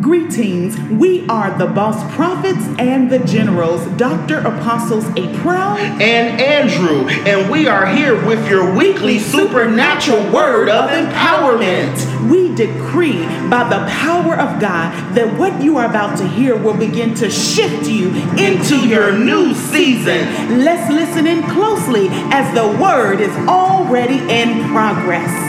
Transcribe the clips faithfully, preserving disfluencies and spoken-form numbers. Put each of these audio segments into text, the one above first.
Greetings, we are the boss prophets and the generals, Doctor Apostles April and Andrew, and we are here with your weekly supernatural word of empowerment. We decree by the power of God that what you are about to hear will begin to shift you into your new season. Let's listen in closely as the word is already in progress.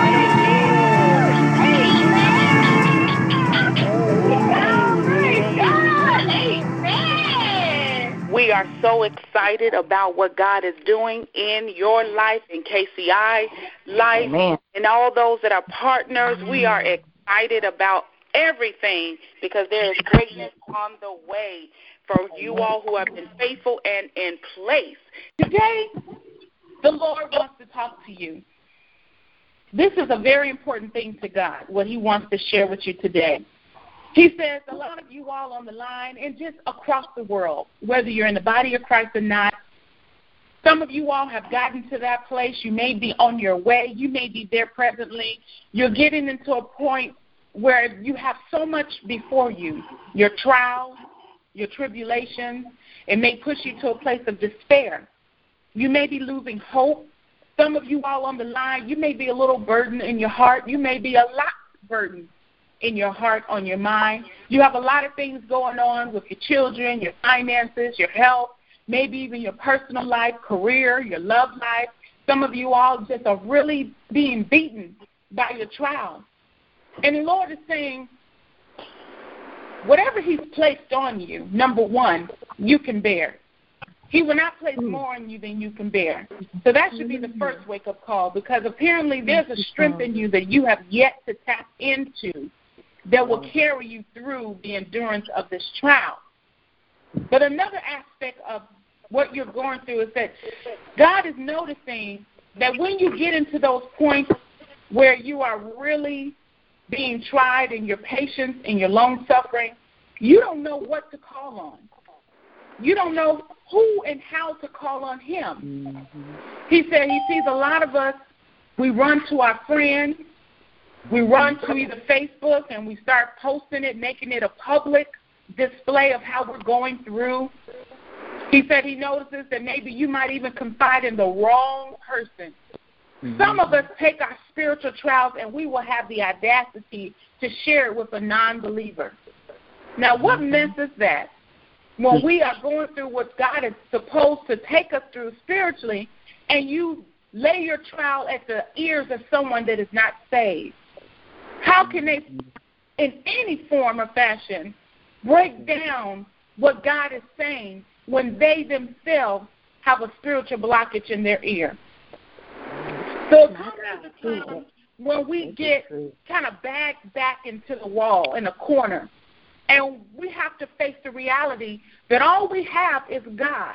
We are so excited about what God is doing in your life, in K C I life, Amen. And all those that are partners. We are excited about everything because there is greatness on the way for you all who have been faithful and in place. Today, the Lord wants to talk to you. This is a very important thing to God, what he wants to share with you today. He says a lot of you all on the line and just across the world, whether you're in the body of Christ or not, some of you all have gotten to that place. You may be on your way. You may be there presently. You're getting into a point where you have so much before you, your trials, your tribulations. It may push you to a place of despair. You may be losing hope. Some of you all on the line, you may be a little burdened in your heart. You may be a lot burdened in your heart, on your mind. You have a lot of things going on with your children, your finances, your health, maybe even your personal life, career, your love life. Some of you all just are really being beaten by your trials. And the Lord is saying, whatever he's placed on you, number one, you can bear. He will not place more on you than you can bear. So that should be the first wake-up call, because apparently there's a strength in you that you have yet to tap into that will carry you through the endurance of this trial. But another aspect of what you're going through is that God is noticing that when you get into those points where you are really being tried in your patience and your long-suffering, you don't know what to call on. You don't know who and how to call on him. Mm-hmm. He said he sees a lot of us, we run to our friends, we run to either Facebook and we start posting it, making it a public display of how we're going through. He said he notices that maybe you might even confide in the wrong person. Mm-hmm. Some of us take our spiritual trials and we will have the audacity to share it with a non-believer. Now, what mess is that? When we are going through what God is supposed to take us through spiritually, and you lay your trial at the ears of someone that is not saved. How can they, in any form or fashion, break down what God is saying when they themselves have a spiritual blockage in their ear? So it comes to the time when we get kind of backed back into the wall, in a corner, and we have to face the reality that all we have is God.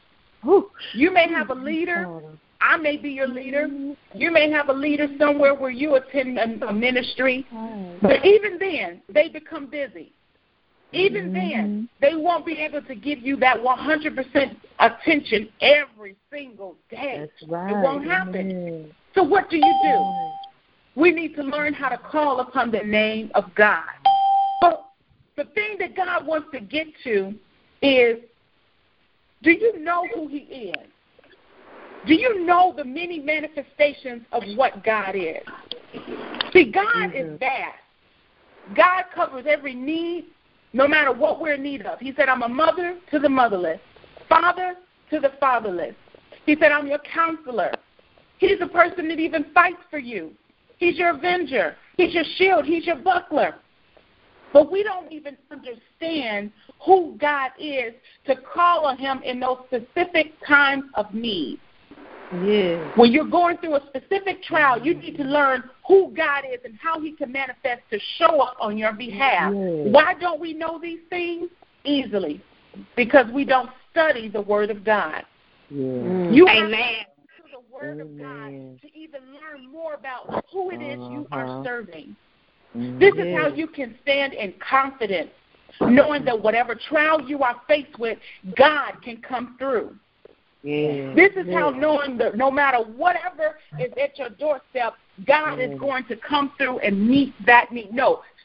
You may have a leader. I may be your leader. You may have a leader somewhere where you attend a ministry. But even then, they become busy. Even then, they won't be able to give you that one hundred percent attention every single day. That's right. It won't happen. So what do you do? We need to learn how to call upon the name of God. But the thing that God wants to get to is, do you know who he is? Do you know the many manifestations of what God is? See, God mm-hmm. is vast. God covers every need, no matter what we're in need of. He said, I'm a mother to the motherless, father to the fatherless. He said, I'm your counselor. He's the person that even fights for you. He's your avenger. He's your shield. He's your buckler. But we don't even understand who God is to call on him in those specific times of need. Yeah. When you're going through a specific trial, you need to learn who God is and how he can manifest to show up on your behalf. Yeah. Why don't we know these things? Easily. Because we don't study the Word of God. Yeah. You Amen. Have to the Word Amen. Of God to even learn more about who it is you uh-huh. are serving. This is how you can stand in confidence, knowing that whatever trial you are faced with, God can come through. Yeah. This is yeah. how knowing that no matter whatever is at your doorstep, God yeah. is going to come through and meet that need. No,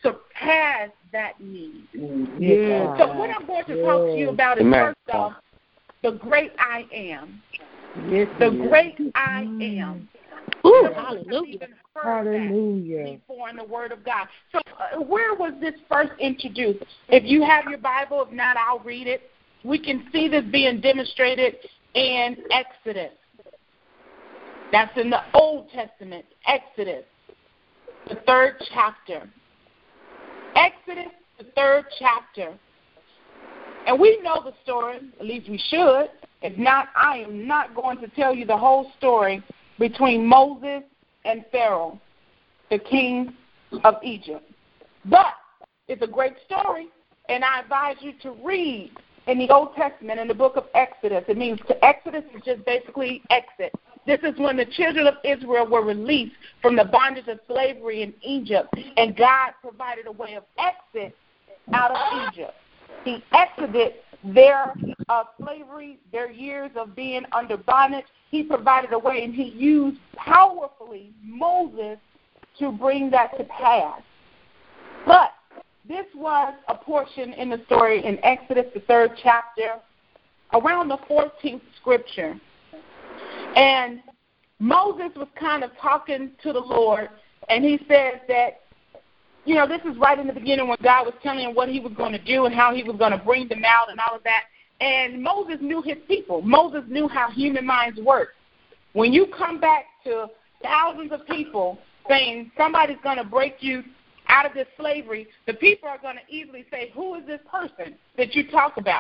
surpass that need. Yeah. So what I'm going to talk to you about is, Amen. first off, the great I am. Yes, The yes. great I am. Ooh, Hallelujah. Hallelujah. Before in the Word of God. So uh, where was this first introduced? If you have your Bible, if not, I'll read it. We can see this being demonstrated in Exodus. That's in the Old Testament, Exodus, the third chapter. Exodus, the third chapter. And we know the story, at least we should. If not, I am not going to tell you the whole story between Moses and Pharaoh, the king of Egypt. But it's a great story, and I advise you to read in the Old Testament, in the book of Exodus. It means to Exodus is just basically exit. This is when the children of Israel were released from the bondage of slavery in Egypt, and God provided a way of exit out of Egypt. He exited their uh, slavery, their years of being under bondage. He provided a way, and he used powerfully Moses to bring that to pass. But this was a portion in the story in Exodus, the third chapter, around the fourteenth scripture. And Moses was kind of talking to the Lord, and he says that, you know, this is right in the beginning when God was telling him what he was going to do and how he was going to bring them out and all of that. And Moses knew his people. Moses knew how human minds work. When you come back to thousands of people saying somebody's going to break you out of this slavery, the people are going to easily say, who is this person that you talk about?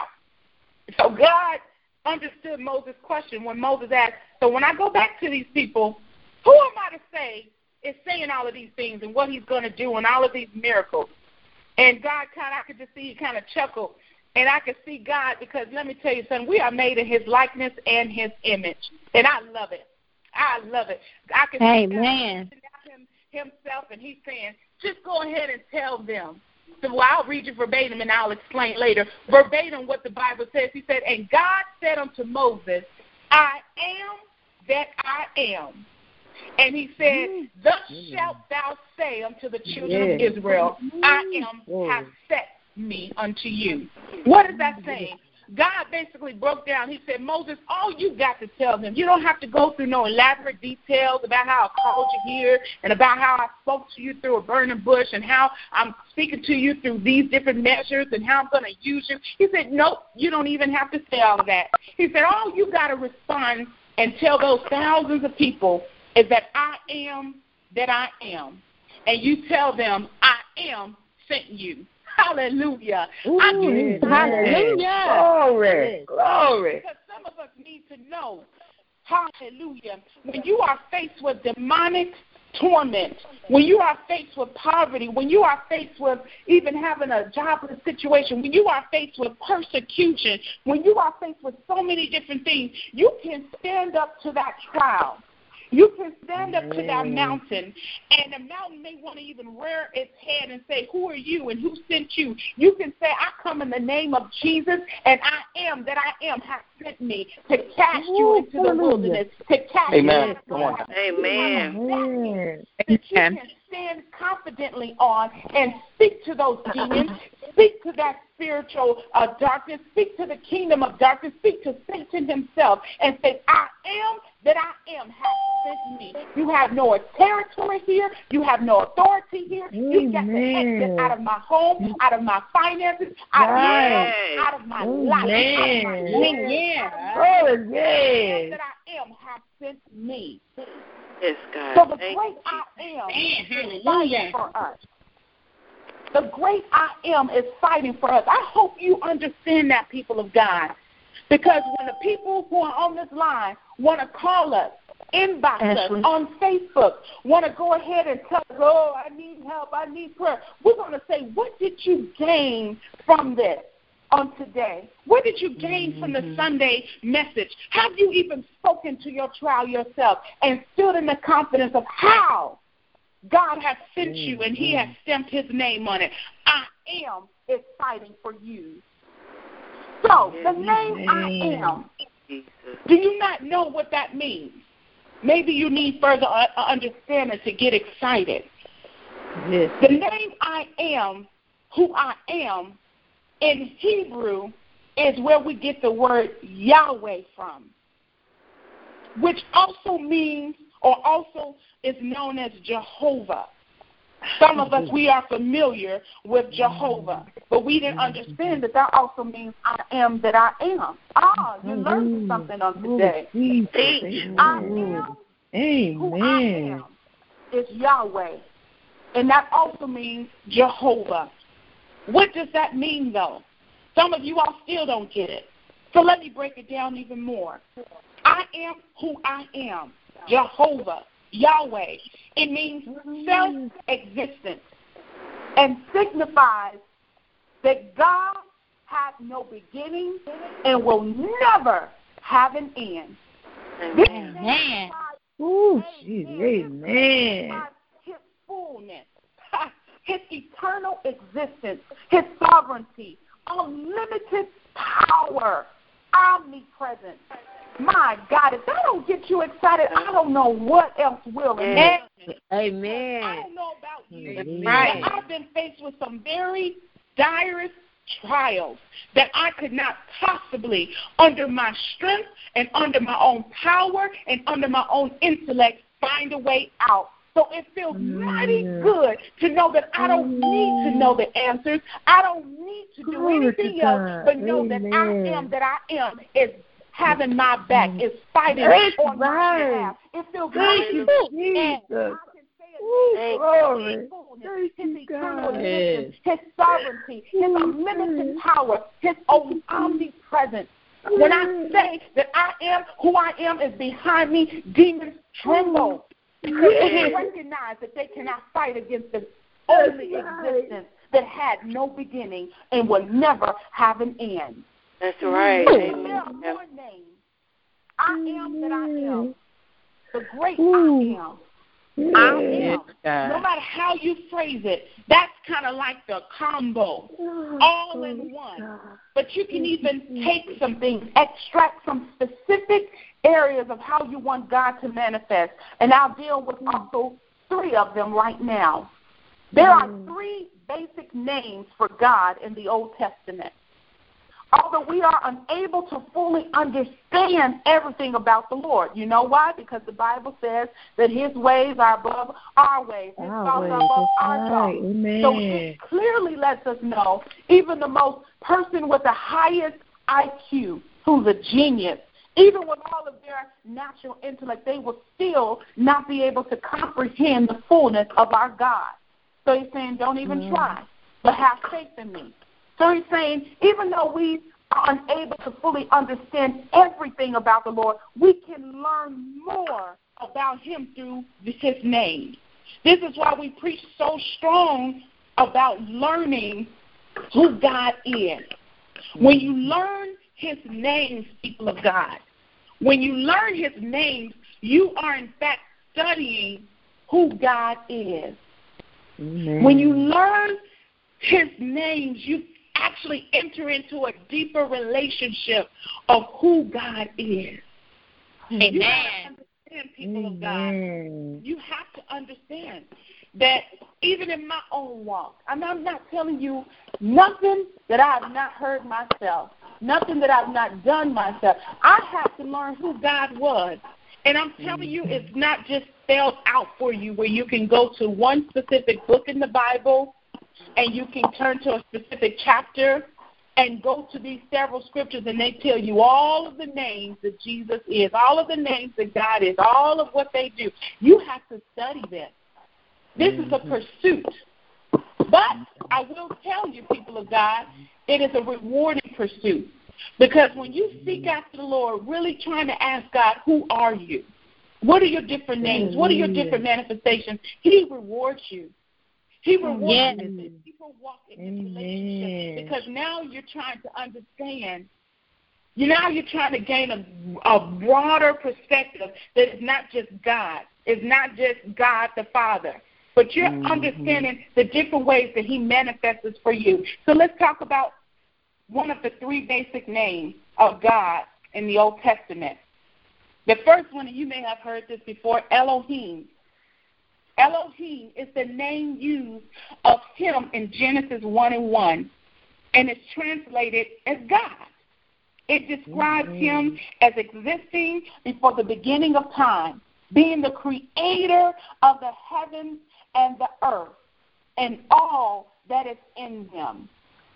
So God understood Moses' question when Moses asked, so when I go back to these people, who am I to say is saying all of these things and what he's going to do and all of these miracles? And God kind of, I could just see he kind of chuckle. And I could see God, because let me tell you something, we are made in his likeness and his image. And I love it. I love it. I can Amen. see God him, himself, and he's saying, just go ahead and tell them. So well, I'll read you verbatim, and I'll explain later, verbatim what the Bible says. He said, and God said unto Moses, I am that I am. And he said, thus shalt thou say unto the children yes. of Israel, I am hath set me unto you. What is that saying? God basically broke down. He said, Moses, all you got to tell them. You don't have to go through no elaborate details about how I called you here and about how I spoke to you through a burning bush and how I'm speaking to you through these different measures and how I'm going to use you. He said, nope, you don't even have to say all of that. He said, all you got to respond and tell those thousands of people is that I am that I am. And you tell them, I am sent you. Hallelujah. Ooh, I give yes. Hallelujah. Glory. Glory. Because some of us need to know, hallelujah, when you are faced with demonic torment, when you are faced with poverty, when you are faced with even having a jobless situation, when you are faced with persecution, when you are faced with so many different things, you can stand up to that trial. You can stand up to that mountain, and the mountain may want to even rear its head and say, who are you and who sent you? You can say, I come in the name of Jesus, and I am that I am has sent me to cast you into the wilderness, to cast Amen. you Come on. Amen. that you can stand confidently on and speak to those demons, speak to that spiritual uh, darkness, speak to the kingdom of darkness, speak to Satan himself, and say, I am that I am has sent me. You have no territory here. You have no authority here. You got to exit out of my home, out of my finances, out of my, out of my life, out of my lineage. Yeah. Oh, yes. That I am has sent me. Yes, God. So the Thank great you. I am is fighting for us. The great I am is fighting for us. I hope you understand that, people of God. Because when the people who are on this line want to call us, inbox Ashley. us on Facebook, want to go ahead and tell us, oh, I need help, I need prayer, we're going to say, what did you gain from this on today? What did you gain mm-hmm. from the Sunday message? Have you even spoken to your trial yourself and stood in the confidence of how God has sent mm-hmm. you and he has stamped his name on it? I am is fighting for you. So, the name I am, do you not know what that means? Maybe you need further understanding to get excited. Yes. The name I am, who I am, in Hebrew is where we get the word Yahweh from, which also means or also is known as Jehovah. Some of us, we are familiar with Jehovah, but we didn't understand that that also means I am that I am. Ah, you learned something on today. I am who I am is Yahweh, and that also means Jehovah. What does that mean, though? Some of you all still don't get it. So let me break it down even more. I am who I am, Jehovah, Yahweh. It means self-existence and signifies that God has no beginning and will never have an end. Amen. Ooh, amen. His fullness, his eternal existence, his sovereignty, unlimited power, omnipresent. My God, if that don't get you excited, I don't know what else will. Amen. Amen. I don't know about you. Amen. Right. I've been faced with some very direst trials that I could not possibly, under my strength and under my own power and under my own intellect, find a way out. So it feels mighty good to know that I don't need to know the answers. I don't need to do anything else but know that I am that I am is having my back, is fighting on my behalf. It feels mighty good. And I can say it. His eternal existence, his sovereignty, his unlimited power, his omnipresence. When I say that I am who I am is behind me, demons tremble. Because they recognize that they cannot fight against the only existence that had no beginning and will never have an end. That's right. Amen. Your name. I am that I am. The great I am. I am. No matter how you phrase it, that's kind of like the combo, all in one. But you can even take some things, extract some specific areas of how you want God to manifest. And I'll deal with also three of them right now. There are three basic names for God in the Old Testament. Although we are unable to fully understand everything about the Lord. You know why? Because the Bible says that his ways are above our ways. His thoughts are above our thoughts. So it clearly lets us know even the most person with the highest I Q, who's a genius, even with all of their natural intellect, they will still not be able to comprehend the fullness of our God. So he's saying, don't even mm. try, but have faith in me. So he's saying, even though we are unable to fully understand everything about the Lord, we can learn more about him through his name. This is why we preach so strong about learning who God is. When you learn his names, people of God, when you learn his names, you are in fact studying who God is. Amen. When you learn his names, you actually enter into a deeper relationship of who God is. Amen. You have to understand, people Amen. Of God. You have to understand that even in my own walk, and I'm not telling you nothing that I have not heard myself, nothing that I've not done myself. I have to learn who God was. And I'm telling you, it's not just spelled out for you where you can go to one specific book in the Bible and you can turn to a specific chapter and go to these several scriptures and they tell you all of the names that Jesus is, all of the names that God is, all of what they do. You have to study this. This is a pursuit. But I will tell you, people of God, it is a rewarding pursuit. Because when you seek after the Lord, really trying to ask God, who are you? What are your different names? What are your different manifestations? He rewards you. He rewards yes. you. People walk in this relationship because now you're trying to understand. You now you're trying to gain a, a broader perspective that it's not just God. It's not just God the Father. But you're mm-hmm. understanding the different ways that he manifests for you. So let's talk about one of the three basic names of God in the Old Testament. The first one, and you may have heard this before, Elohim. Elohim is the name used of him in Genesis one and one, and it's translated as God. It describes mm-hmm. him as existing before the beginning of time, being the creator of the heavens and the earth and all that is in them.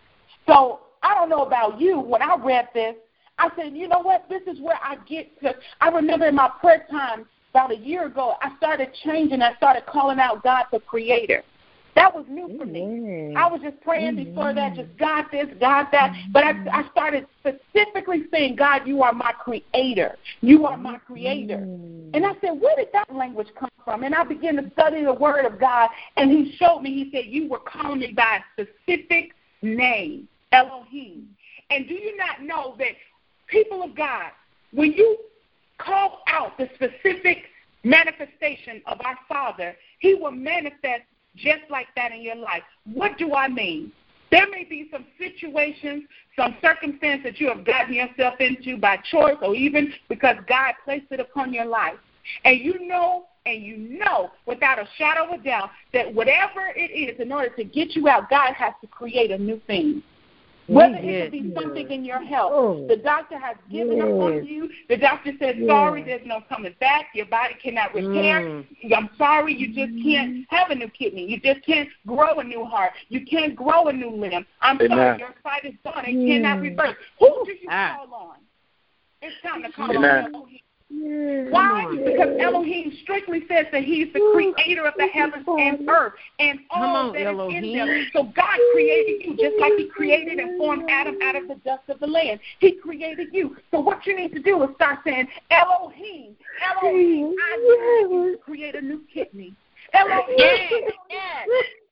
So I don't know about you. When I read this, I said, you know what? This is where I get to. I remember in my prayer time about a year ago, I started changing. I started calling out God the creator. That was new for me. Mm-hmm. I was just praying mm-hmm. before that, just God this, God that. But I, I started specifically saying, God, you are my creator. You are my creator. Mm-hmm. And I said, where did that language come from? And I began to study the word of God, and he showed me, he said, you were calling me by a specific name, Elohim. And do you not know that, people of God, when you call out the specific manifestation of our Father, he will manifest just like that in your life. What do I mean? There may be some situations, some circumstance that you have gotten yourself into by choice or even because God placed it upon your life. And you know, and you know without a shadow of a doubt that whatever it is, in order to get you out, God has to create a new thing. Whether it could be something in your health. Oh. The doctor has given yes. up on you. The doctor said, sorry, yes. there's no coming back. Your body cannot repair. Mm. I'm sorry, you just can't have a new kidney. You just can't grow a new heart. You can't grow a new limb. I'm Amen. sorry, your sight is gone. It mm. cannot reverse. Who do you ah. call on? It's time to call Amen. on Elohim. Yeah, Why? Because Elohim strictly says that he's the creator of the heavens and earth and all on, that Elohim. is in them. So God created you just like he created and formed Adam out of the dust of the land. He created you. So what you need to do is start saying, Elohim, Elohim, I need you to create a new kidney. Elohim, yes. yes.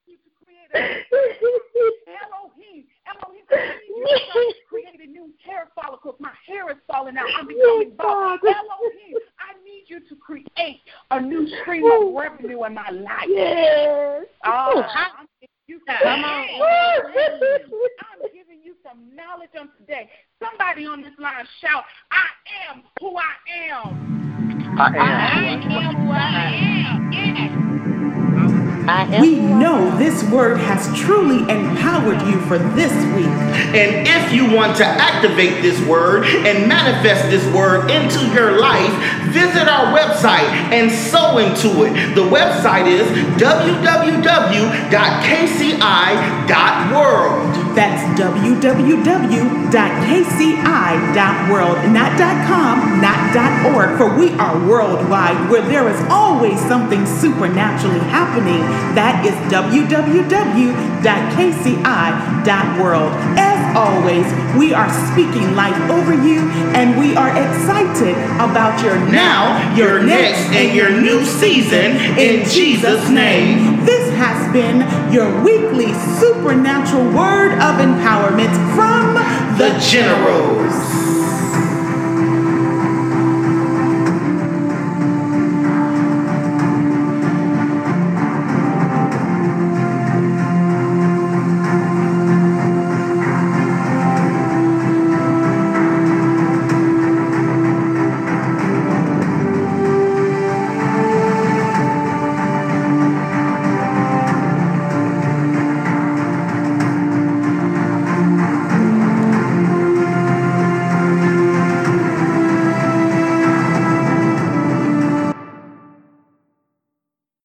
Elohim, Elohim, create a new hair follicles. My hair is falling out. I'm becoming bald. Elohim, I need you to create a new stream of revenue in my life. Yes. Oh, I'm giving you some, Come on. I'm giving you some knowledge on today. Somebody on this line shout, I am who I am. I am, I am who I am. Yes. We know this word has truly empowered you for this week. And if you want to activate this word and manifest this word into your life, visit our website and sow into it. The website is w w w dot k c i dot world. That's w w w dot k c i dot world, not .com, not .org, for we are worldwide, where there is always something supernaturally happening. That is w w w dot k c i dot world. As always, we are speaking life over you, and we are excited about your now, your next, and your new season in Jesus' name. This has been your weekly supernatural word of empowerment from the Generals.